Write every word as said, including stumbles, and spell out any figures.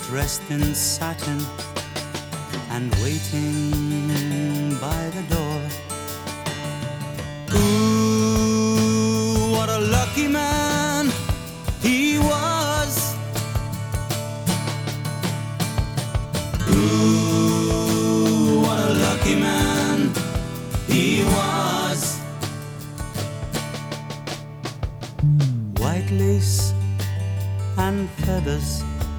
dressed in satin and waiting by the door. Ooh, what a lucky man he was. Ooh, what a lucky man he was. White lace and feathers